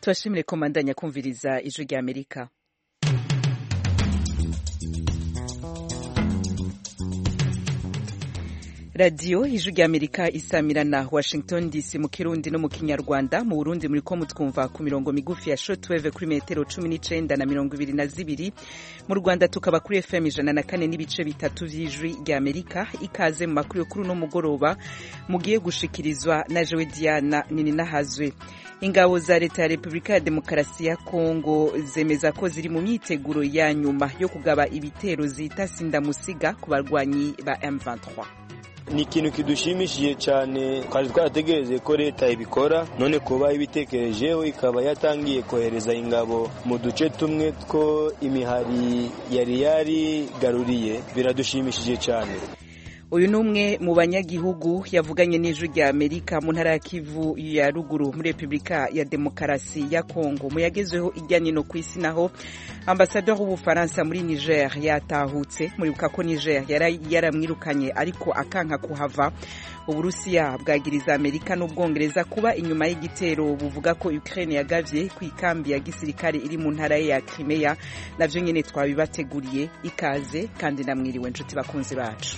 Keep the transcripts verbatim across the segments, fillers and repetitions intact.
tubashimire ko mandanya kumviriza ijwi rya Amerika. Radio ijwi rya Amerika isamirana Washington D C mu Kirundi no mu Kinyarwanda. Mu Burundi muri ko mutwumva ku mirongo migufi ya shortwave kuri metero cumi n'icenda na mirongo ibiri na zibiri. Mu Rwanda tukaba kuri F M ijana na kane n'ibice bitatu vy'ijwi rya Amerika. Ikaze mu makuru yo kuri no mugoroba mugiye gushikirizwa na Jewe Diana Nininahazwe. Ingabo za leta ya Republika ya Demokarasi ya Kongo zemeza ko ziri mu myiteguro ya nyuma yo kugaba ibitero zita sindamusiga ku barwanyi ba M vingt-trois. Ni ikintu kidushimishije cyane, twari twarategereje ko leta ibikora, none kuba ibitekerejeho ikaba yatangiye kohereza ingabo mu duce tumwe two imihari yari yari garuriye, biradushimishije cyane. Uyu numwe mu banyagihugu yavuganye n'ijwi rya Amerika mu ntara ya Kivu ya ruguru muri Republika ya Demokarasi ya Kongo. Mu yagezweho ijyanye no kwisi naho Ambassadeur w'Ubufaransa muri Niger yatahutse, muribuka ko Niger yari yaramwirukanye ariko akanka kuhava. Uburusiya bwagiriza Amerika n'Ubwongereza kuba inyuma y'igitero buvuga ko Ukraine yagavye ku ikambi ya gisirikare iri mu ntara ya Crimea. Navyo nyene twabibateguriye. Ikaze kandi namwiriwe nshuti bakunzi bacu.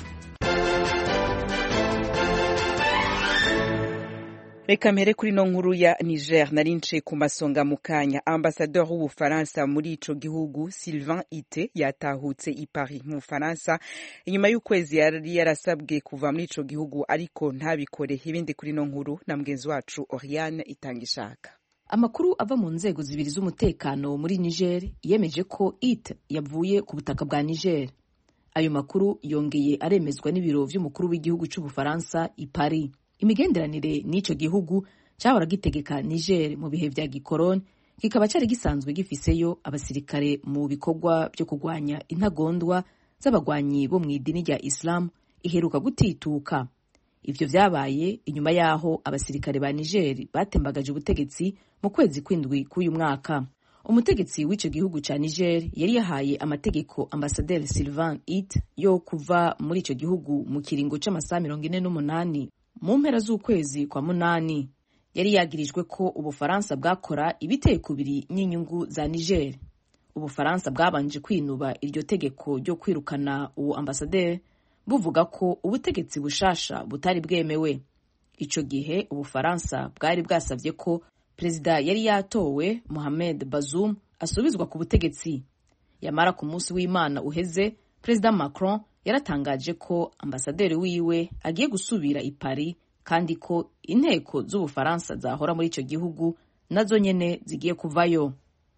Reka mpere kuri no nkuru ya Niger narince ku masonga mukanya. Ambassadeur w'Ubufaransa muri ico gihugu Sylvain Ité yatahutse i Paris mu Faransa inyuma y'ukwezi yari yarasabwe kuva muri ico gihugu ariko ntabikore. Ibindi kuri no nkuru na mgenzi wacu Oriane Itangishaka. Amakuru ava mu nzego zibiri z'umutekano muri Niger yemeje ko Ité yavuye ku butaka bwa Niger. Ayo makuru yongeye aremezwa n'ibiro vy'umukuru w'igihugu c'Ubufaransa i Paris. Imigenderanire n'ico gihugu cyahora gitegeka Niger mu bihe vya gikoroni kikaba cyari gisanzwe gifiseyo abasirikare mu bikorwa byo kugwanya intagondwa z'abagwanyi bo mu idini rya Islam iheruka gutituka. Ivyo vyabaye inyuma yaho abasirikare ba Niger batembagaje ubutegetsi mu kwezi kw'indwi k'uyu mwaka. Umutegetsi w'ico gihugu ca Niger yari yahaye amategeko Ambassadeur Sylvain Ité yo kuva muri ico gihugu mu kiringo c'amasaha mirongo ine n'umunani. Mu mpera z'ukwezi kwa munani yari yagirijwe ko Ubufaransa bwakora ibiteye kubiri n'inyungu za Niger. Ubufaransa bwabanje kwinuba iryo tegeko ryo kwirukana uwo ambassadeur buvuga ko ubutegetsi bushasha butari bwemewe. Ico gihe Ubufaransa bwari bwasavye ko Perezida yari yatowe Mohamed Bazoum asubizwa ku butegetsi. Yamara ku munsi w'Imana uheze Perezida Macron yaratangaje ko ambasaderi wiwe agiye gusubira i Paris kandi ko inteko z'Ubufaransa zahora muri ico gihugu nazo nyene zigiye kuvayo.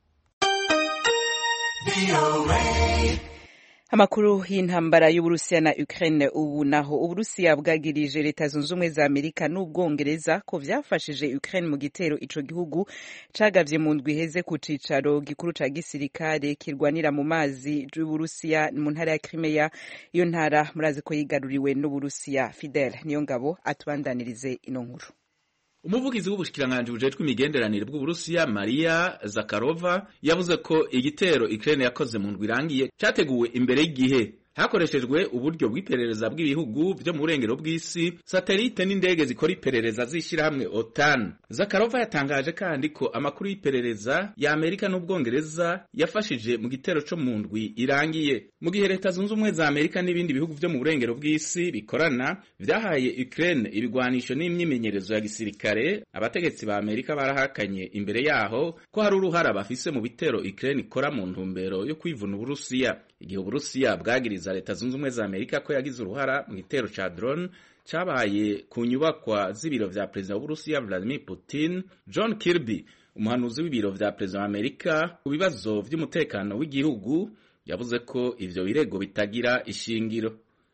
Amakuru y'intambara y'Uburusiya na Ukraine. Ubu naho Uburusiya bwagirije leta zunze ubumwe za Amerika n'Ubwongereza ko vyafashije Ukraine mu gitero ico gihugu cagavye mu ndwi heze ku cicaro gikuru ca gisirikare kirwanira mu mazi y'Uburusiya mu ntara ya Crimea. Iyo ntara murazi ko yigaruriwe n'Uburusiya. Fidel Niyongabo atubandanirize ino nkuru. Umuvugizi w'ubushikiranganje bujejwe imigenderanire bw'Uburusiya Maria Zakharova yavuze ko igitero Ukraine yakoze mu ndwi irangiye cyateguwe imbere y'igihe, hakoreshejwe uburyo bw'iperereza bw'ibihugu byo mu burengero bw'isi, satelite n'indege zikora iperereza z'ishirahamwe OTAN. Zakharova yatangaje kandi ko amakuru y'iperereza ya Amerika n'Ubwongereza yafashije mu gitero co mu ndwi irangiye, mu gihe leta zunze ubumwe za Amerika n'ibindi bihugu byo mu burengero bw'isi bikorana vyahaye Ukraine ibigwanisho n'imyimenyerezo ya gisirikare. Abategetsi ba Amerika barahakanye imbere yaho ko hari uruhara bafise mu bitero Ukraine ikora mu ntumbero yo kwivuna Uburusiya. Igihe Uburusiya bwagiriza leta zunze ubumwe za Amerika ko yagize uruhara mu gitero ca drone cabaye ku nyubakwa z'ibiro vya Perezida w'Uburusiya Vladimir Putin, John Kirby, umuhanuzi w'ibiro vya Perezida wa Amerika ku bibazo vy'umutekano w'igihugu, yavuze ko ivyo birego bitagira ishingiro.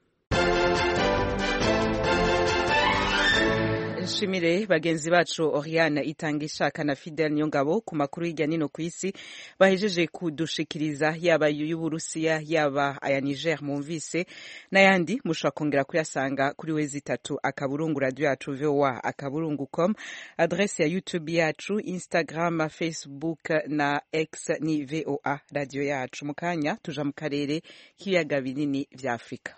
Nshimire bagenzi bacu Oriane Itangishaka na Fidel Niyongabo ku makuru y'ijya nino kw'isi bahejeje kudushikiriza, yaba y'Uburusiya yaba aya Niger mumvise n'ayandi mushobora kongera kuyasanga kuri wezi itatu akaburungu radio yacu V O A akaburungu com, adresse ya YouTube yacu, Instagram, Facebook na X ni V O A radio yacu. Mukanya tuja mu karere k'ibiyaga binini vya Afrika.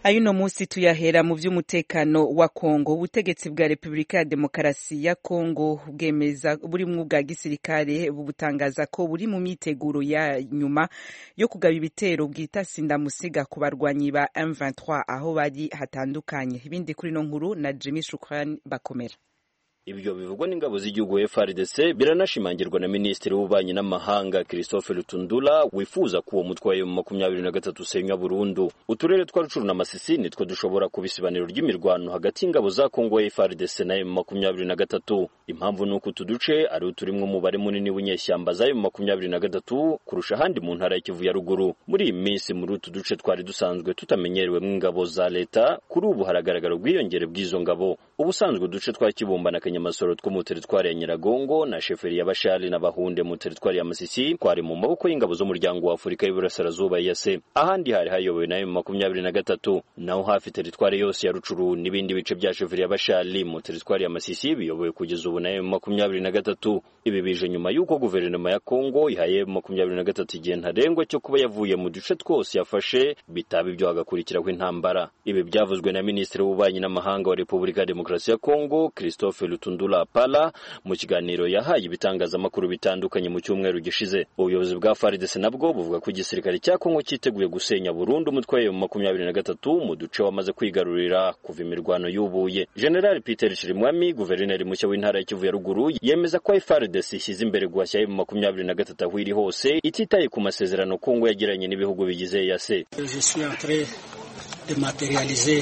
Ayuno musi tuyahera mu vy'umutekano wa Kongo. Ubutegetsi bwa Republika ya Demokarasi ya Kongo bwemeza buri mu bwa gisirikare bubutangaza ko buri mu myiteguro ya nyuma yo kugaba ibitero bwita sindamusiga ku barwanyi ba M vingt-trois aho bari hatandukanye. Ibindi kuri no nkuru na Jimmy Shukran Bakomera. Ibyo bivugwa n'ingabo z'igihugu F R D C biranashimangirwa na Minisitiri w'Ububanyi n'Amahanga Christophe Lutundula wifuza ko uwo mutwe wa makumyabiri na gatatu usenywa burundu. Uturere twa Rucuru na Masisi nitwo dushobora kubisibaniro ry'imirwano hagati y'ingabo za Kongo F R D C na makumyabiri na gatatu. Impamvu nuko tuduce ari uturimwe umubare munini w'inyeshyamba za makumyabiri na gatatu kurusha handi mu ntara ya Kivu ya ruguru. Muri iyi minsi muri utu duce twari dusanzwe tutamenyerewe mw'ingabo za leta, kuri ubu haragaragara ubwiyongere bw'izo ngabo. Ubusanzwe uduce twa Kibumba na Masoro two mu teritwari ya Nyiragongo na sheferi ya Bashali na Bahunde mu teritwari ya Masisi kwari mu maboko y'ingabo z'umuryango wa Afurika y'Iburasirazuba E A C. Ahandi hari hayobowe na makumyabiri na gatatu, naho hafi teritwari yose ya Rucuru n'ibindi bice bya sheferi ya Bashali mu teritwari ya Masisi biyobowe kugeza ubu na makumyabiri na gatatu. Ibi bije nyuma y'uko guverinoma ya Kongo ihaye makumyabiri na gatatu igihe ntarengwa cyo kuba yavuye mu duce twose yafashe bitaba ibyo hagakurikiraho intambara. Ibi byavuzwe na Minisitiri w'Ububanyi n'Amahanga wa Repubulika ya Demokarasi ya Kongo Christophe Lutundula Pala mu kiganiro yahaye ibitangazamakuru bitandukanye mu cyumweru gishize. Ubuyobozi bwa F A R D C nabwo buvuga ko igisirikare cya Kongo cyiteguye gusenya burundu umutwe wa makumyabiri na gatatu mu duce wamaze kwigarurira kuva imirwano y'ubuye. General Peter Chirimwami, guverineri mushya w'intara ya Kivu ya ruguru, yemeza ko F A R D C ishyize imbere guhashya makumyabiri na gatatu aho iri hose ititaye ku masezerano Kongo yagiranye n'ibihugu bigize E A C. De matérialiser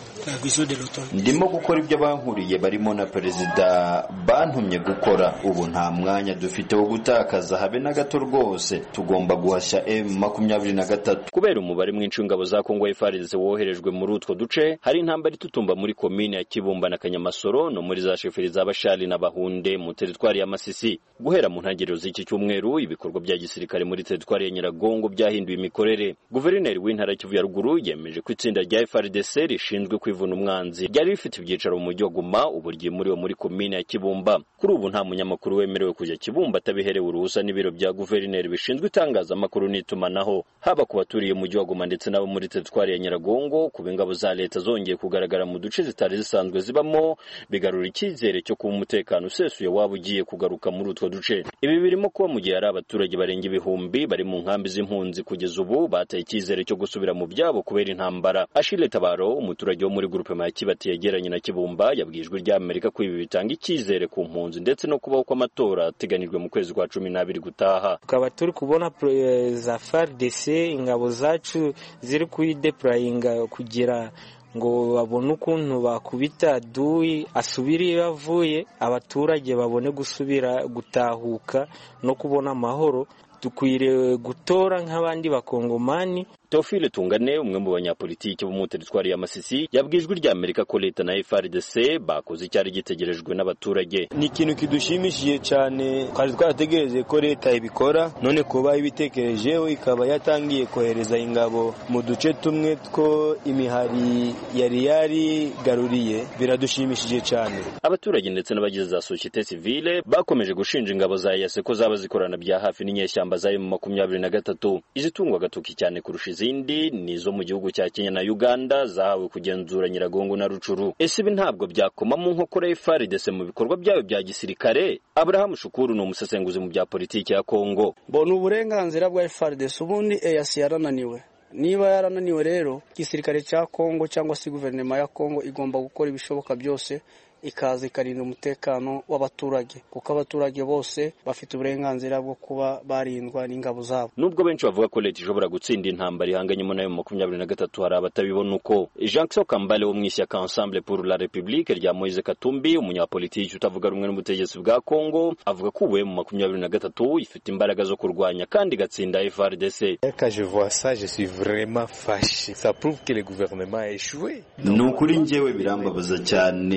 ndimo gukora ibyo bankuriye barimo na perezida bantumye gukora. Ubu nta mwanya dufite wo gutakaza habe na gato rwose, tugomba guhashya M makumyabiri na gatatu. Kubera umubare mwinshi w'ingabo za Kongo F A R D C woherejwe muri utwo duce, hari intambara itutumba muri komine ya Kibumba na Kanyamasoro no muri za sheferi za Bashali na Bahunde mu teritwari ya Masisi. Guhera mu ntangiriro z'iki cyumweru ibikorwa bya gisirikare muri teritwari ya Nyiragongo byahinduye imikorere. Guverineri w'intara ya Kivu ya ruguru yemeje ko itsinda rya F A R D C rishinzwe kwivuna umwanzi ryari rifite ibyicaro mu mujyi wa Goma, ubu ryi muri muri komine ya Kibumba. Kuri ubu nta munyamakuru wemerewe kujya Kibumba atabiherewe uruhusa n'ibiro bya guverineri bishinzwe itangazamakuru n'itumanaho, haba ku baturiye mu mujyi wa Goma ndetse nabo muri teritwari ya Nyiragongo. Kuba ingabo za leta zongeye kugaragara mu duce zitari zisanzwe zibamo bigarura icyizere cyo kuba umutekano usesuye waba ugiye kugaruka muri utwo duce. Ibi birimo kuba mu gihe hari abaturage barenga ibihumbi bari mu nkambi z'impunzi kugeza ubu bataye icyizere cyo gusubira mu byabo kubera intambara. Ashile Tabaro, umuturage wo muri grupe ma Kibati yegeranye na Kibumba, yabwijwe rya Amerika ko ibi bitanga icyizere ku mpunzi ndetse no kubaho kw'amatora ateganijwe mu kwezi kwa cumi n'abiri gutaha. Tukaba turi kubona za F A R D C ingabo zacu ziri kuyideployinga kugira ngo babone ukuntu bakubita duyi asubire yavuye, abaturage babone gusubira gutahuka no kubona amahoro. Dukwiriye gutora nk'abandi bakongomani. Teofile Tungane, umwe mu banyapolitiki bo mu teritwari ya Masisi, yabwijwe rya Amerika ko leta na F A R D C bakoze icyari gitegerejwe n'abaturage. Ni ikintu kidushimishije cyane, kandi twarategereje ko leta ibikora, none kuba ibitekerejeho ikaba yatangiye kohereza ingabo mu duce tumwe two imihari yari yari garuriye, biradushimishije cyane. Abaturage ndetse n'abagize za societe civile bakomeje gushinja ingabo za E A C ko zaba zikorana bya hafi n'inyeshyamba za makumyabiri na gatatu. Izitungwa agatoki cyane kurusha izindi nizo mu gihugu cya Kenya na Uganda zahawe kugenzura Nyiragongo na Rucuru. Ese ibi ntabwo byakoma mu nkokora F A R D C mu bikorwa byayo bya gisirikare? Abraham Shukuru ni umusesenguzi mu bya politiki ya Kongo. Bona uburenganzira bwa F A R D C ubundi E A C yarananiwe. Niba yarananiwe rero igisirikare cya Kongo cyangwa se guverinoma ya Kongo igomba gukora ibishoboka byose ikaza ikarinda umutekano w'abaturage, kuko abaturage bose bafite uburenganzira bwo kuba barindwa n'ingabo zabo. Nubwo benshi bavuga ko leta ishobora gutsinda intambara ihanganyemo nayo makumyabiri na gatatu, hari abatabibona uko. Jean-Claude Kambale wo mw'ishyaka Ensemble pour la République rya Moise Katumbi, umunyapolitiki utavuga rumwe n'ubutegetsi bwa Kongo, avuga ko ubu mu makumyabiri na gatatu ifite imbaraga zo kurwanya kandi gatsinda F A R D C. Quand je vois ça, je suis vraiment fâché. Ça prouve que le gouvernement a échoué. Nukuri njyewe birambabaza cyane. Ibi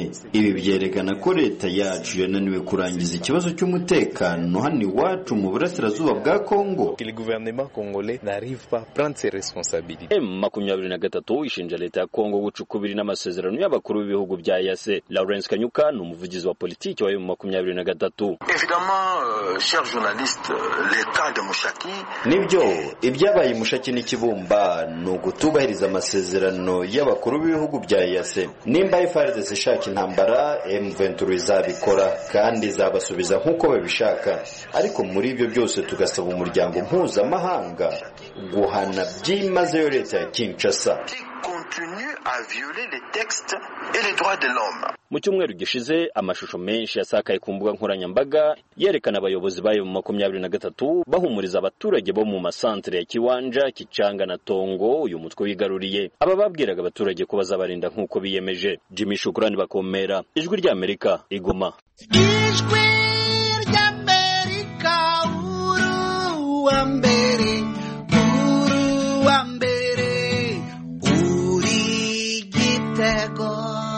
ibi byerekana ko leta yacu yananiwe kurangiza ikibazo cy'umutekano hano iwacu mu burasirazuba bwa Kongo. Le gouvernement congolais n'arrive pas à prendre ses responsabilités. M makumyabiri na gatatu ishinja leta ya Kongo gucukubiri n'amasezerano y'abakuru b'ibihugu bya E A C. Lawrence Kanyuka ni umuvugizi wa politiki wa M makumyabiri na gatatu. Évidemment, euh, chers journalistes, le cas de Mushaki. Nibyo ibyabaye Mushaki n'Ikibumba ni ugutubahiriza amasezerano y'abakuru b'ibihugu bya E A C. Nimba F A R D C ishaka intambara, M vingt-trois izabikora kandi izabasubiza nk'uko babishaka. Ariko muri ibyo byose tugasaba umuryango mpuzamahanga guhana byimazeyo leta ya Kinshasa. Continue à violer les textes et les droits de l'homme. Mu cyumweru gishize amashusho menshi yasakaye ku mbuga nkoranyambaga yerekana abayobozi bayo mu makumyabiri na gatatu bahumuriza abaturage bo mu masantere ya Kiwanja, Kichanga na Tongo uyu mutwe wigaruriye. Aba babwiraga abaturage ko bazabarinda nk'uko biyemeje. Jimmy Shukrani Bakomera, Ijwi ry'Amerika, Igoma. Ijwi ry'Amerika, uru wa mbere, uru wa mbere, uri gitego.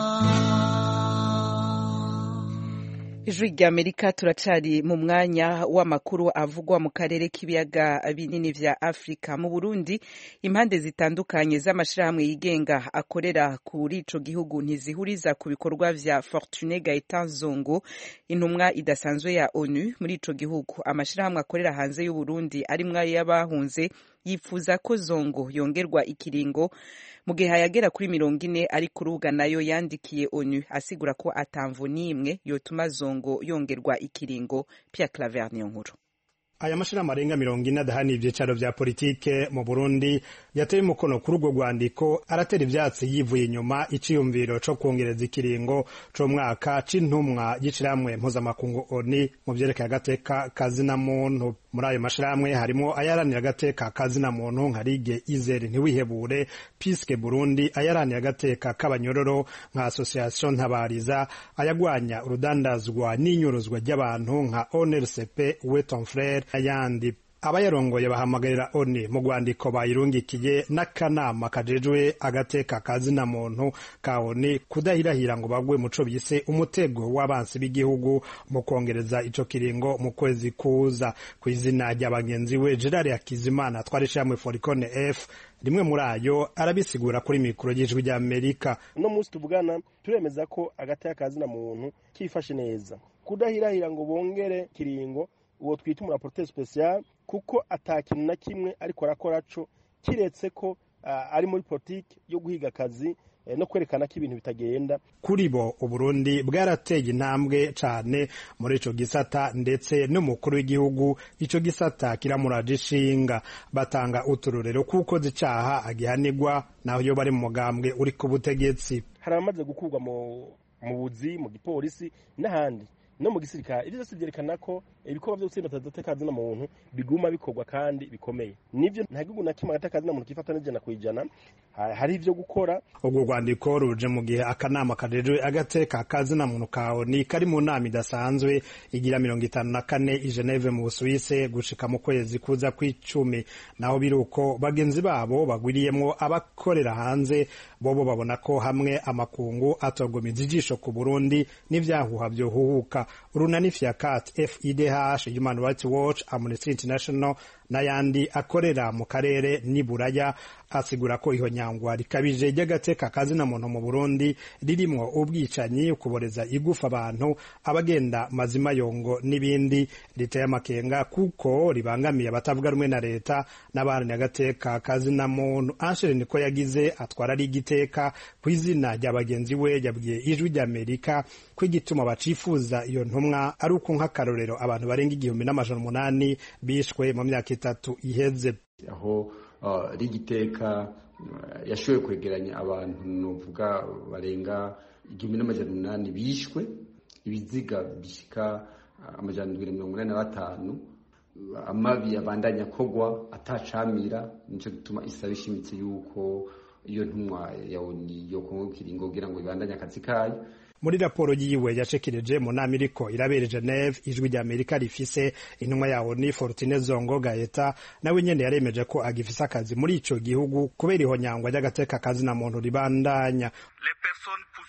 Ijwi ry'Amerika turacari mu mwanya w'amakuru avugwa mu karere k'ibiyaga binini vya Afrika. Mu Burundi impande zitandukanye z'amashirahamwe yigenga akorera kuri ico gihugu ntizihuriza ku bikorwa vya Fortune Gaëtan Zongo, intumwa idasanzwe ya ONU muri ico gihugu. Amashirahamwe akorera hanze y'u Burundi arimwe y'abahunze yifuza ko Zongo yongerwa ikiringo mu gihe yagera kuri mirongo ine, ari ku rubuga nayo yandikiye ONU asigura ko atamvu n'imwe yotuma Zongo yongerwa ikiringo. Pierre Claver niyo nkuru. Aya mashirahamwe arenga mirongo ine adahana ivyicaro vya politike mu Burundi yateye umukono kuri urwo rwandiko aratera ivyatsi yivuye inyuma iciyumviro co kongereza ikiringo co mwaka c'intumwa y'ishirahamwe mpuzamakungu ONU mu vyerekeye agateka kazina muntu. Muri ayo mashirahamwe harimo ayaranira agateka kazina muntu nka Ligue Izere Ntiwihebure, Piske Burundi, ayaranira agateka k'abanyororo nka Association Ntabariza, ayagwanya urudandazwa n'inyuruzwa ry'abantu nka O N L C P Uwe ton frère ayandi. Abayarongoye bahamagarira ONU mu rwandiko bayirungikiye n'akanama kajejwe agateka kazina muntu ka ONU kudahirahira ngo bagwe muco bise umutego w'abansi b'igihugu mu kongereza ico kiringo mu kwezi kuza. Ku izina ry'abagenzi we Gerard Hakizimana twarishamwe Foricone F rimwe muri ayo arabisigura kuri mikoro y'Ijwi ry'Amerika. No musi tuvugana turemeza ko agateka kazina muntu kifashe neza, kudahirahira ngo bongere kiringo uwo twita umuraporteur special, kuko atakintu na kimwe ariko arakora co kiretse ko uh, ari muri politique yo guhiga akazi eh, no kwerekana ko ibintu bitagenda. Kuri bo Uburundi bwarateye intambwe cane muri ico gisata, ndetse n'umukuru w'igihugu ico gisata kiramuraje ishinga. Batanga uturorero kuko zicaha agihanirwa naho yo bari mu mugambwe uri ku butegetsi. Haramaze gukurwa mu mu buzi mu gipolisi n'ahandi no mu gisirikare. Ivyo byose byerekana ko ibikorwa byo gutsinda agateka na muntu biguma bikorwa kandi bikomeye. Nivyo nta gihugu na kimwe agateka na muntu kifata n'ijana ku ijana, hari ivyo gukora. Ubwo rwandiko ruje mu gihe akanama kajejwe agateka kazina muntu ka ONU kari mu nama idasanzwe igira mirongo itanu na kane i Geneve mu Busuwise gushika mu kwezi kuza kw'icumi. Naho biruko bagenzi babo bagwiriyemwo abakorera hanze bobo babona ko hamwe amakungu atogomiza ijisho ku Burundi n'ivyahuha vyohuhuka. Urunani Fiacat, F I D H, Human Rights Watch, Amnesty International n'ayandi akorera mu karere n'iburaya asigura ko iho nyangwa rikabije ry'agateka kazina muntu mu Burundi ririmwo ubwicanyi, kuboreza igufa abantu, abagenda mazima yongo n'ibindi riteye amakenga kuko ribangamiye abatavuga rumwe na leta n'abandi agateka kazina muntu. Anshere niko yagize atwara ari igiteka ku izina ry'abagenzi we yabwiye Ijwi ry'Amerika ko igituma bacifuza iyo ntumwa ari uko nk'akarorero abantu barenga igihumbi n'amajana umunani bishwe mu myaka itatu iheze. Aho uh, rigiteka uh, yashoboye kwegeranya abantu novuga barenga igihumbi n'amajana umunani bishwe, ibiziga bishika uh, amajana mirongo umunani na batanu, uh, amabi abandanya kogwa atacamira. Nico gituma isaba ishimitse yuko iyo ntumwa yawoni yo kongo kiringo kugira ngo ibandanye akazi kayo. Muri raporo yiwe yashekireje mu nama iriko irabera Geneve, Ijwi ry'Amerika rifise intumwa ya ONU Fortune Zongo Gaeta nawe nyene yaremeje ko agifise akazi muri ico gihugu kubera iho nyangwa y'agateka kazi na muntu ribandanya. Les personnes poursuivies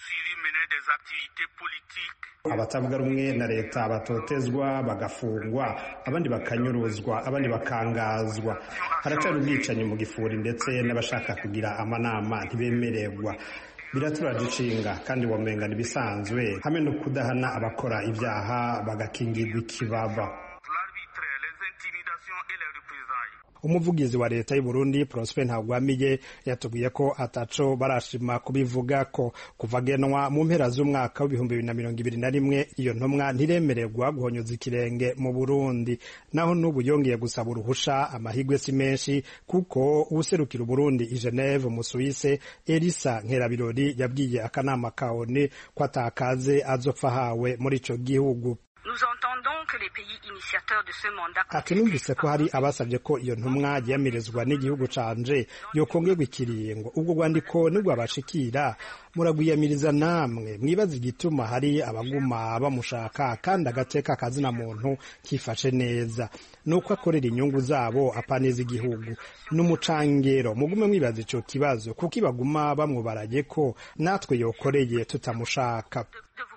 abatavuga rumwe na leta batotezwa bagafungwa abandi bakanyuruzwa abandi bakangazwa haracari ubwicanyi mu gifuri ndetse n'abashaka kugira amanama ntibemererwa biraturaje inshinga kandi womenga nibisanzwe hamwe no kudahana abakora ibyaha bagakingirwa ikibaba. Umuvugizi wa leta y'u Burundi Prosper Ntagwamiye yatubwiye ko ataco barashima kubivuga ko kuva genwa mu mpera z'umwaka w'ibihumbi bibiri na mirongo ibiri na rimwe iyo ntumwa ntiremererwa guhonyoza ikirenge mu Burundi, naho n'ubu yongeye gusaba uruhusha amahigwe si menshi kuko ubuserukira Burundi i Geneve mu Suisse Elisa Nkerabirori yabwiye akanama ka O N U ko atakaze azopfa hawe muri ico gihugu. Ati numvise ko hari abasabye ko iyo ntumwa yamirizwa n'igihugu canje yokongerwa ikiringo, ubwo rwandiko nibwo abashikira muragwiyamiriza namwe mwibaza igituma hari abaguma bamushaka kandi agateka kazina muntu kifashe neza nuko akorera inyungu zabo apaneza igihugu n'umucangero. Mugume mwibaza ico kibazo kuko ibaguma bamwubaraye ko natwe yokoreye tutamushaka.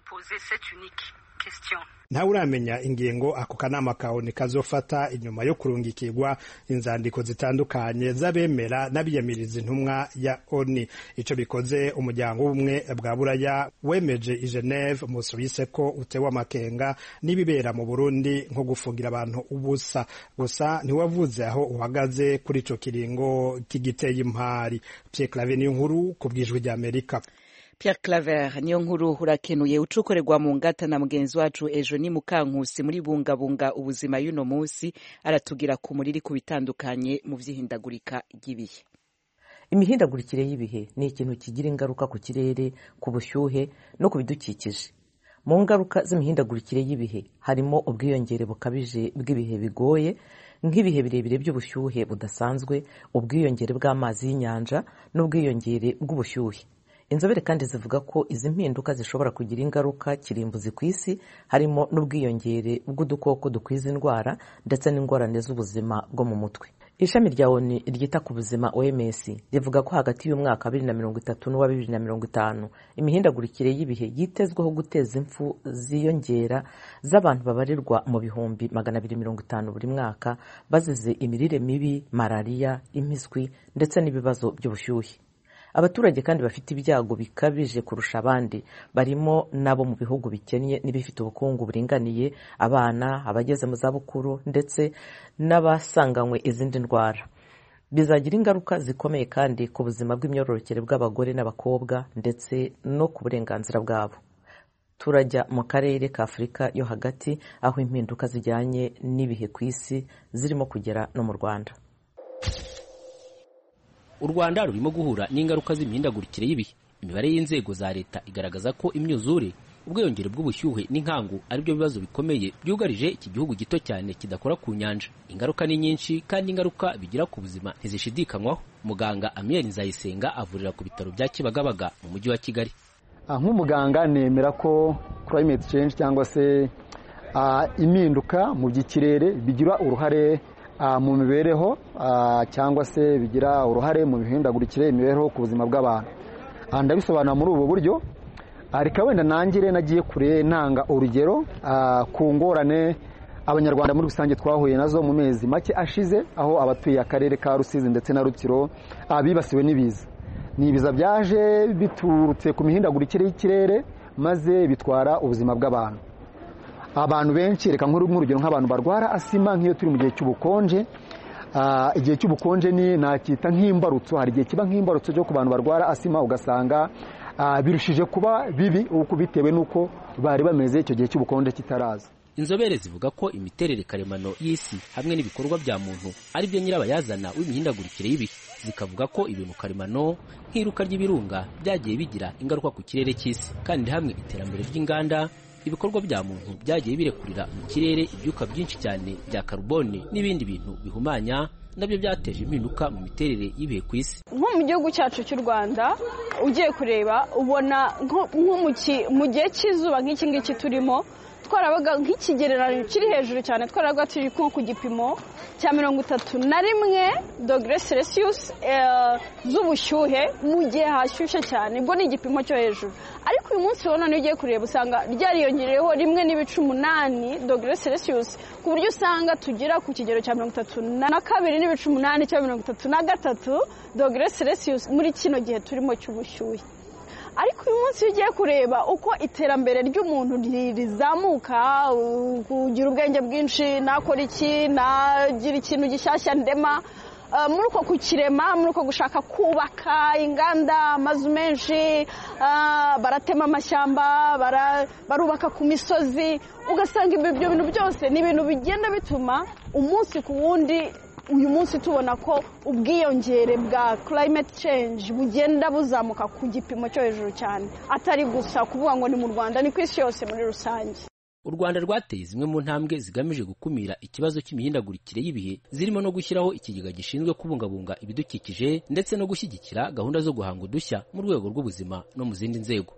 Ntawe uramenya ingingo ako kanama ka O N U kazofata inyuma yo kurungikirwa inzandiko zitandukanye z'abemera n'abiyamiriza intumwa ya O N U. Ico bikoze umuryango w'ubumwe bwa Buraya wemeje i Geneve mu Suisse ko utewe amakenga n'ibibera mu Burundi nko gufungira abantu ubusa, gusa ntiwavuze aho uhagaze kuri ico kiringo kigiteye impari. Pierre Claver Niyonkuru ku bw'Ijwi ry'Amerika. Pierre Claver Niyonkuru urakenuye ucukorerwa mu ngata na mugenzi wacu ejo ni Mukankusi muri bungabunga ubuzima y'uno munsi aratugira ku muriri ku bitandukanye mu vyihindagurika ry'ibihe. Imihindagurikire y'ibihe ni ikintu kigira ingaruka ku kirere, ku bushyuhe no ku bidukikije. Mu ngaruka z'imihindagurikire y'ibihe harimo ubwiyongere bukabije bw'ibihe bigoye nk'ibihe birebire by'ubushyuhe budasanzwe, ubwiyongere bw'amazi y'inyanja n'ubwiyongere bw'ubushyuhe. Inzobere kandi zivuga ko izi mpinduka zishobora kugira ingaruka kirimbuzi ku isi, harimo n'ubwiyongere bw'udukoko dukwiza indwara ndetse n'ingorane z'ubuzima bwo mu mutwe. Ishami rya O N U ryita ku buzima O M S rivuga ko hagati y'umwaka wa bibiri na mirongo itatu n'uwa bibiri na mirongo itanu imihindagurikire y'ibihe yitezweho guteza impfu ziyongera z'abantu babarirwa mu bihumbi magana abiri mirongo itanu buri mwaka bazize imirire mibi, malaria, impiswi ndetse n'ibibazo by'ubushyuhe. Abaturage kandi bafite ibyago bikabije kurusha abandi barimo nabo mu bihugu bikennye n'ibifite ubukungu buringaniye, abana, abageze mu zabukuru ndetse n'abasanganywe izindi ndwara. Bizagira ingaruka zikomeye kandi ku buzima bw'imyororokere bw'abagore n'abakobwa ndetse no ku burenganzira bwabo. Turajya mu karere ka Afurika yo hagati aho impinduka zijyanye n'ibihe ku isi zirimo kugera no mu Rwanda. U Rwanda rurimo guhura n'ingaruka z'imihindagurikire y'ibihe. Imibare y'inzego za leta igaragaza ko imyuzure, ubwiyongere bw'ubushyuhe n'inkangu ari byo bibazo bikomeye byugarije iki gihugu gito cyane kidakora ku nyanja. Ingaruka ni nyinshi kandi ingaruka bigira ku buzima ntizishidikanywaho. Muganga Amiel Nzayisenga avurira ku bitaro bya Kibagabaga mu mujyi wa Kigali. Nk'umuganga nemera ko climate change cyangwa se impinduka mu by'ikirere bigira uruhare mu mibereho cyangwa se bigira uruhare mu mihindagurikire imibereho ku buzima bw'abantu. Ndabisobanura muri ubu buryo, ariko wenda nangire nagiye kure ntanga urugero ku ngorane abanyarwanda muri rusange twahuye nazo mu mezi make ashize, aho abatuye akarere ka Rusizi ndetse na Rutsiro bibasiwe n'ibiza. Ni ibiza byaje biturutse ku mihindagurikire y'ikirere maze bitwara ubuzima bw'abantu. Abantu benshi, reka nkuru nk'urugero nk'abantu barwara asima nk'iyo turi mu gihe cy'ubukonje. Igihe cy'ubukonje ni nakita nk'imbarutso, hari igihe kiba nk'imbarutso cyo ku bantu barwara asima ugasanga birushije kuba bibi uko bitewe n'uko bari bameze icyo gihe cy'ubukonje kitaraza. Inzobere zivuga ko imiterere karemano y'isi hamwe n'ibikorwa bya muntu ari byo nyirabayazana w'imihindagurikire y'ibihe. Zikavuga ko ibintu karemano nk'iruka ry'ibirunga byagiye bigira ingaruka ku kirere cy'isi, kandi hamwe iterambere ry'inganda, ibikorwa bya muntu byagiye birekurira mu kirere ibyuka byinshi cyane bya carbone n'ibindi bintu bihumanya, nabyo byateje impinduka mu miterere y'ibihe ku isi. Nko mu gihugu cyacu cy'u Rwanda ugiye kureba ubona nko mu gihe cy'izuba nk'iki ngiki turimo twarabaga nk'ikigereranyo kiri hejuru cyane, twarabaga turi nko ku gipimo cya mirongo itatu na rimwe dogere celsius z'ubushyuhe mu gihe hashyushye cyane. Ubwo ni igipimo cyo hejuru, ariko uyu munsi ubona niyo ugiye kureba usanga ryariyongereyeho rimwe n'ibice umunani dogere celsius, ku buryo usanga tugera ku kigero cya mirongo itatu na kabiri n'ibice umunani cyangwa mirongo itatu na gatatu dogere celsius muri kino gihe turimo cy'ubushyuhe. Ariko uyu munsi iyo ugiye kureba uko iterambere ry'umuntu rizamuka, kugira ubwenge bwinshi, nakora iki, nagira ikintu gishyashya ndema, muri uko kukirema, muri uko gushaka kubaka inganda, amazu menshi, baratema amashyamba, barubaka ku misozi, ugasanga ibyo bintu byose ni ibintu bigenda bituma umunsi ku wundi uyu munsi tubona ko ubwiyongere bwa climate change bugenda buzamuka ku gipimo cyo hejuru cyane, atari gusa kuvuga ngo ni mu Rwanda, ni ku isi yose muri rusange. U Rwanda rwateye zimwe mu ntambwe zigamije gukumira ikibazo cy'imihindagurikire y'ibihe, zirimo no gushyiraho ikigega gishinzwe kubungabunga ibidukikije ndetse no gushyigikira gahunda zo guhanga udushya mu rwego rw'ubuzima no mu zindi nzego.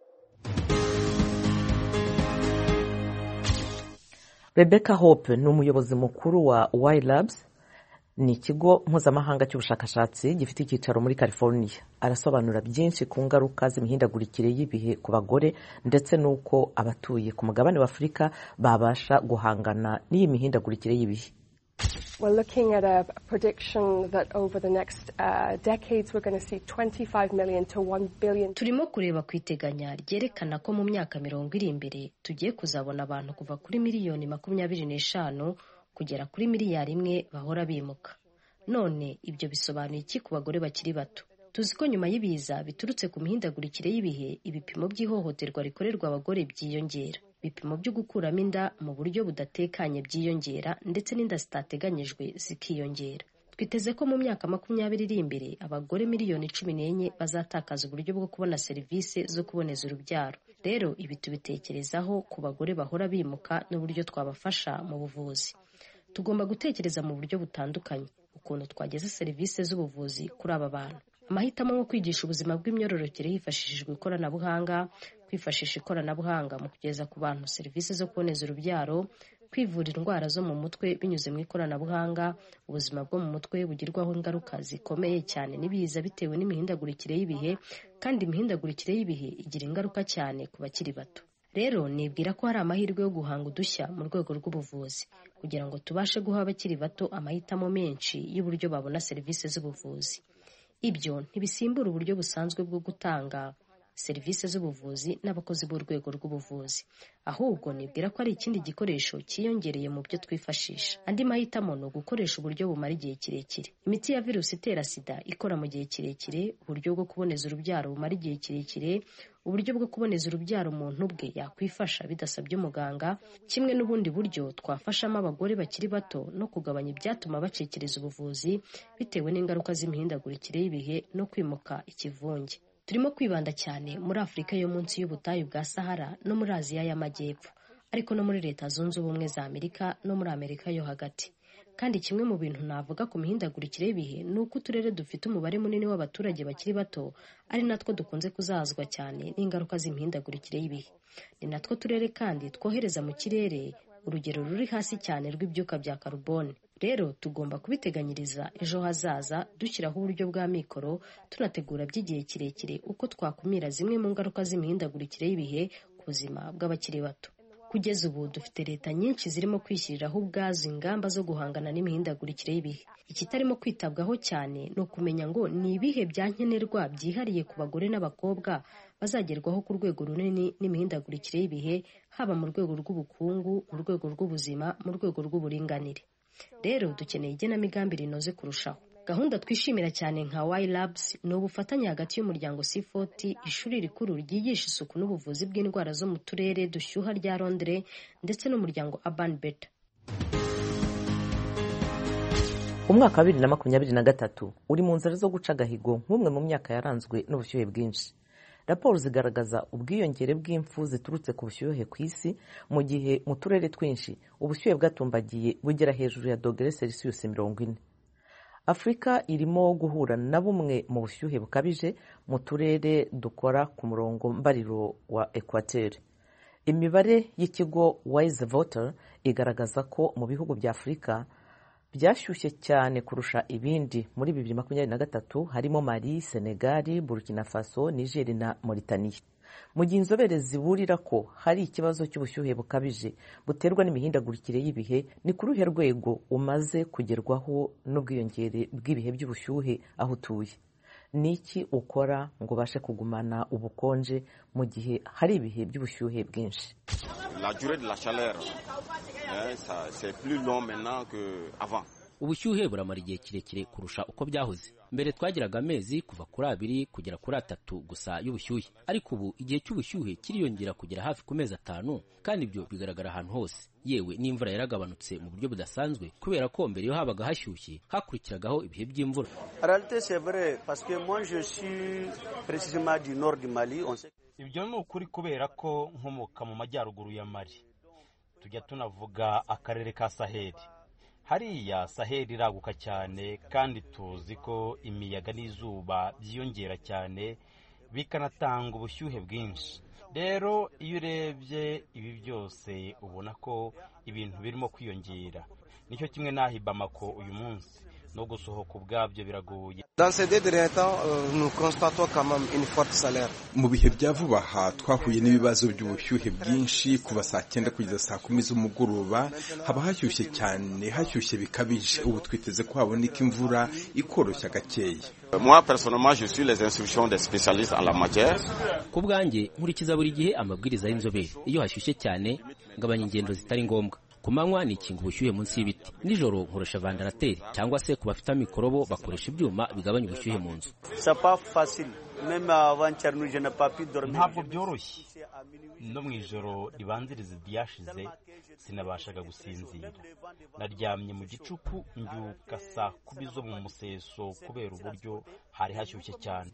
Rebecca Hope ni umuyobozi mukuru wa Y Labs, ni ikigo mpuzamahanga cy'ubushakashatsi gifite icyicaro muri California. Arasobanura byinshi ku ngaruka z'imihindagurikire y'ibihe ku bagore ndetse n'uko abatuye ku mugabane wa Afurika babasha guhangana n'iyi mihindagurikire y'ibihe. We're looking at a prediction that over the next uh, decades we're going to see twenty-five million to one billion. Turimo kureba kwiteganya ryerekana ko mu myaka mirongo iri imbere tugiye kuzabona abantu kuva kuri miliyoni makumyabiri n'eshanu kugera kuri miliyari imwe bahora bimuka. None ibyo bisobanuye iki ku bagore bakiri bato? Tuzi ko nyuma y'ibiza biturutse ku mihindagurikire y'ibihe, ibipimo by'ihohoterwa rikorerwa abagore byiyongera, ibipimo byo gukuramo inda mu buryo budatekanye byiyongera, ndetse n'inda zitateganyijwe zikiyongera. Twiteze ko mu myaka makumyabiri iri imbere abagore miliyoni cumi n'enye bazatakaza uburyo bwo kubona serivisi zo kuboneza urubyaro. Rero ibi tubitekerezaho ku bagore bahora bimuka n'uburyo twabafasha mu buvuzi. Tugomba gutekereza mu buryo butandukanye ukuntu twageza serivisi z'ubuvuzi kuri aba bantu. Amahitamo yo kwigisha ubuzima bw'imyororokere hifashishijwe ikoranabuhanga, kwifashisha ikoranabuhanga mu kugeza ku bantu serivisi zo kuboneza urubyaro, kwivura indwara zo mu mutwe binyuze mu ikoranabuhanga. Ubuzima bwo mu mutwe bugirwaho ingaruka zikomeye cyane n'ibiza bitewe n'imihindagurikire y'ibihe, kandi imihindagurikire y'ibihe igira ingaruka cyane ku bakiri bato. Rero nibwira ko hari amahirwe yo guhanga udushya mu rwego rw'ubuvuzi kugira ngo tubashe guha abakiri bato amahitamo menshi y'uburyo babona serivisi z'ubuvuzi. Ibyo ntibisimbura uburyo busanzwe bwo gutanga serivisi z'ubuvuzi n'abakozi b'urwego rw'ubuvuzi, ahubwo nibwira ko ari ikindi gikoresho cyiyongereye mu byo twifashisha. Andi mahitamo ni ugukoresha uburyo bumara igihe kirekire, imiti ya virusi itera sida ikora mu gihe kirekire, uburyo bwo kuboneza urubyaro bumara igihe kirekire, uburyo bwo kuboneza urubyaro umuntu ubwe yakwifasha bidasabye umuganga, kimwe n'ubundi buryo twafashamo abagore bakiri bato no kugabanya ibyatuma bacekereza ubuvuzi bitewe n'ingaruka z'imihindagurikire y'ibihe no kwimuka ikivunge. Turimo kwibanda cyane muri Afurika yo munsi y'ubutayu bwa Sahara no muri Aziya y'Amajyepfo, ariko no muri Leta Zunze Ubumwe za Amerika no muri Amerika yo hagati. Kandi kimwe mu bintu navuga ku mihindagurikire y'ibihe ni uko uturere dufite umubare munini w'abaturage bakiri bato ari natwo dukunze kuzahazwa cyane n'ingaruka z'imihindagurikire y'ibihe. Ni natwo turere kandi twohereza mu kirere urugero ruri hasi cyane rw'ibyuka bya karubone. Rero tugomba kubiteganyiriza ejo hazaza, dushyiraho uburyo bwa mikoro, tunategura by'igihe kirekire uko twakumira zimwe mu ngaruka z'imihindagurikire y'ibihe ku buzima bw'abakiri bato. Kugeza ubu dufite leta nyinshi zirimo kwishyiriraho ubwazo ingamba zo guhangana n'imihindagurikire y'ibihe. Ikitarimo kwitabwaho cyane ni ukumenya ngo ni ibihe bya nkenerwa byihariye ku bagore n'abakobwa bazagerwaho ku rwego runini n'imihindagurikire y'ibihe, haba mu rwego rw'ubukungu, mu rwego rw'ubuzima, mu rwego rw'uburinganire. Rero dukeneye igenamigambi rinoze kurushaho. Gahunda twishimira cyane nka Y Labs ni ubufatanye hagati y'umuryango C forty, ishuri rikuru ryigisha isuku n'ubuvuzi bw'indwara zo mu turere dushyuha rya Londres, ndetse n'umuryango Urban Better. Umwaka wa bibiri na makumyabiri na gatatu uri mu nzira zo guca agahigo nk'umwe mu myaka yaranzwe n'ubushyuhe bwinshi. Raporo zigaragaza ubwiyongere bw'imfu ziturutse ku bushyuhe ku isi, mu gihe mu turere twinshi ubushyuhe bwatumbagiye bugera hejuru ya dogere Celsius mirongo ine. Afurika irimo guhura na bumwe mu bushyuhe bukabije mu turere dukora ku murongo mbariro wa Equateur. imibare y'ikigo Wise Voter igaragaza ko mu bihugu bya Afurika byashyushye cyane kurusha ibindi muri bibiri makumyabiri na gatatu harimo Mali, Senegal, Burkina Faso, Niger na Mauritania. Mu gihe inzobere ziburira ko hari ikibazo cy'ubushyuhe bukabije buterwa n'imihindagurikire y'ibihe, ni ku ruhe rwego umaze kugerwaho n'ubwiyongere bw'ibihe by'ubushyuhe aho utuye? Ni iki ukora ngo ubashe kugumana ubukonje mu gihe hari ibihe by'ubushyuhe bwinshi? La durée de la chaleur, hein, ça, c'est plus long maintenant qu'avant. Ubushyuhe buramara igihe kirekire kurusha uko byahoze. Mbere twagiraga amezi kuva kuri abiri kugera kuri atatu gusa y'ubushyuhe, ariko ubu igihe cy'ubushyuhe kiriyongera kugera hafi ku mezi atanu, kandi ibyo bigaragara ahantu hose. Yewe n'imvura yaragabanutse mu buryo budasanzwe kubera ko mbere yo habaga hashyushye hakurikiragaho ibihe by'imvura. Ibyo ni ukuri kubera ko nkomoka mu majyaruguru ya Mali. Tujya tunavuga akarere ka Saheli. Hariya Saheli iraguka cyane, kandi tuzi ko imiyaga n'izuba byiyongera cyane bikanatanga ubushyuhe bwinshi. Rero iyo urebye ibi byose ubona ko ibintu birimo kwiyongera. Nicyo kimwe n'aho i Bamako uyu munsi no gusohoka ubwabyo biragoye. Mu bihe bya vuba aha twahuye n'ibibazo by'ubushyuhe bwinshi kuva saa cyenda kugeza saa kumi z'umugoroba. Haba hashyushye cyane, hashyushye bikabije. Ubu twiteze ko haboneka imvura ikoroshya gakeya. Moi personnellement je suis les instructions des spécialistes en la matière. Ku bwanjye nkurikiza buri gihe amabwiriza y'inzobere. Iyo hashyushye cyane ngabanya ingendo zitari ngombwa. Ku manywa nikinga ubushyuhe munsi y'ibiti, nijoro nkoresha vandarateri, cyangwa se ku bafite mikorobo bakoresha ibyuma bigabanya ubushyuhe mu nzu. Ntabwo byoroshye. No mu ijoro ribanziriza iryashize sinabashaga gusinzira. Naryamye mu gicuku mbyuka saa kumi zo mu museso kubera uburyo hari hashyushye cyane.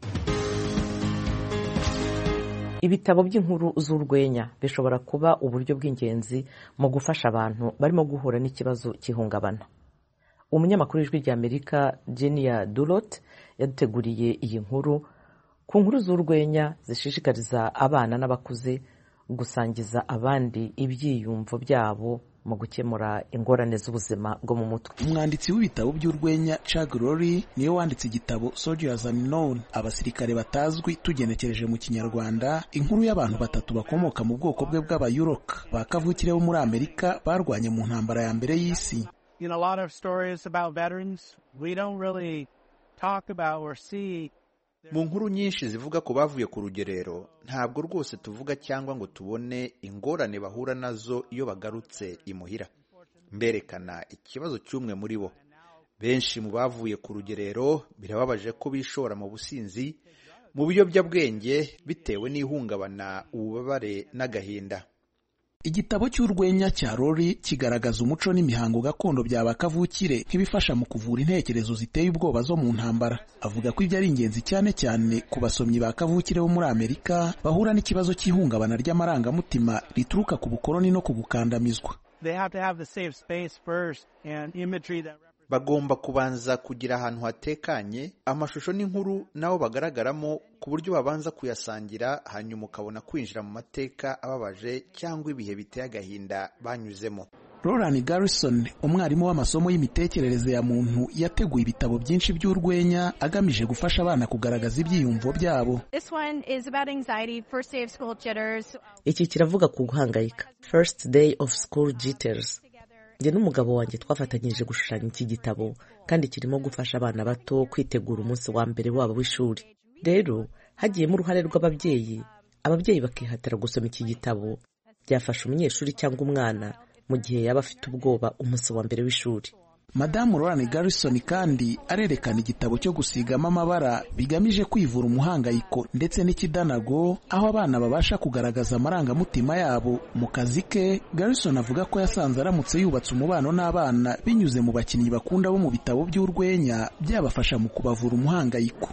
Ibitabo by'inkuru z'urwenya bishobora kuba uburyo bw'ingenzi mu gufasha abantu barimo guhura n'ikibazo cy'ihungabana. Umunyamakuru w'ijwi ry'Amerika Genia Dulot yaduteguriye iyi nkuru ku nkuru z'urwenya zishishikariza abana n'abakuze gusangiza abandi ibyiyumvo byabo mu gukemura ingorane z'ubuzima bwo mu mutwe. Umwanditsi w'ibitabo by'urwenya Chuck Lorre niwe wanditse igitabo Soldiers Unknown, abasirikare batazwi, tugenekereje mu kinyarwanda inkuru y'abantu batatu bakomoka mu bwoko bwe bw'abayuroka bakavukire bo muri Amerika barwanye mu ntambara ya mbere y'isi. You know, a lot of stories about veterans we don't really talk about or see. Mu nkuru nyinshi zivuga ko bavuye ku rugerero, ntabwo rwose tuvuga cyangwa ngo tubone ingorane bahura nazo iyo bagarutse imuhira. Mberekana ikibazo cy'umwe muri bo. Benshi mu bavuye ku rugerero birababaje ko bishora mu businzi, mu biyobyabwenge bitewe n'ihungabana, ububabare n'agahinda. Igitabo cy'urwenya cya Lorre kigaragaza umuco n'imihango gakondo by'abakavukire nk'ibifasha mu kuvura intekerezo ziteye ubwoba zo mu ntambara. Avuga ko ibyo ari ingenzi cyane cyane ku basomyi ba kavukire bo muri Amerika bahura n'ikibazo cy'ihungabana ry'amarangamutima rituruka ku bukoloni no ku gukandamizwa. Bagomba kubanza kugira ahantu hatekanye, amashusho n'inkuru nabo bagaragaramo ku buryo babanza kuyasangira, hanyuma ukabona kwinjira mu mateka ababaje cyangwa ibihe biteye agahinda banyuzemo. Roland Garrison, umwarimu w'amasomo y'imitekerereze ya muntu, yateguye ibitabo byinshi by'urwenya agamije gufasha abana kugaragaza ibyiyumvo byabo. Iki kiravuga ku guhangayika, First Day of School Jitters. Njye n'umugabo wanjye twafatanyije gushushanya iki gitabo, kandi kirimo gufasha abana bato kwitegura umunsi wa mbere wabo w'ishuri. Rero hagiyemo uruhare rw'ababyeyi, ababyeyi bakihatira gusoma iki gitabo, byafasha umunyeshuri cyangwa umwana mu gihe yaba afite ubwoba umunsi wa mbere w'ishuri. Madamu Roland Garrison kandi arerekana igitabo cyo gusigamo amabara bigamije kwivura umuhangayiko ndetse n'ikidanago, aho abana babasha kugaragaza amarangamutima yabo. Mu kazi ke, Garrison avuga ko yasanze aramutse yubatse umubano n'abana binyuze mu bakinnyi bakunda bo mu bitabo by'urwenya, byabafasha mu kubavura umuhangayiko.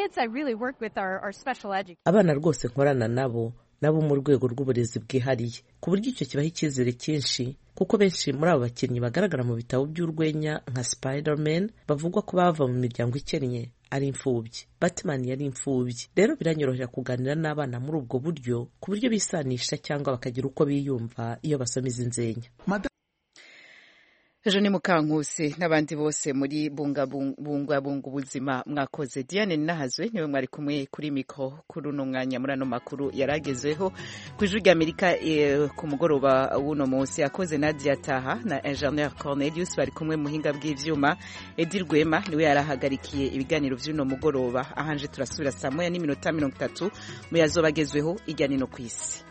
Abana rwose nkorana nabo nabo mu rwego rw'uburezi bwihariye, ku buryo icyo kibaha icyizere cyinshi, kuko benshi muri abo bakinnyi bagaragara mu bitabo by'urwenya nka Spider-Man bavugwa ko bava mu miryango ikennye, ari imfubyi, Batman yari imfubyi. Rero biranyorohera kuganira n'abana muri ubwo buryo, ku buryo bisanisha cyangwa bakagira uko biyumva iyo basoma izi nzenya. Ejo ni Mukankusi n'abandi bose muri bunga bunga bunga ubuzima mwakoze. Diane Nahazwe niwe mwari kumwe kuri mikro kuri uno mwanya muri ano makuru yaragezweho ku Ijwi ry'Amerika e, ku mugoroba w'uno munsi. Yakoze Nadia Taha na Engineer Cornelius bari kumwe muhinga bw'ivyuma. Edir Rwema niwe yarahagarikiye ibiganiro vy'uno mugoroba. Ahanje turasubira saa moya n'iminota mirongo itatu mu yazobagezweho ijyanye no kwisi.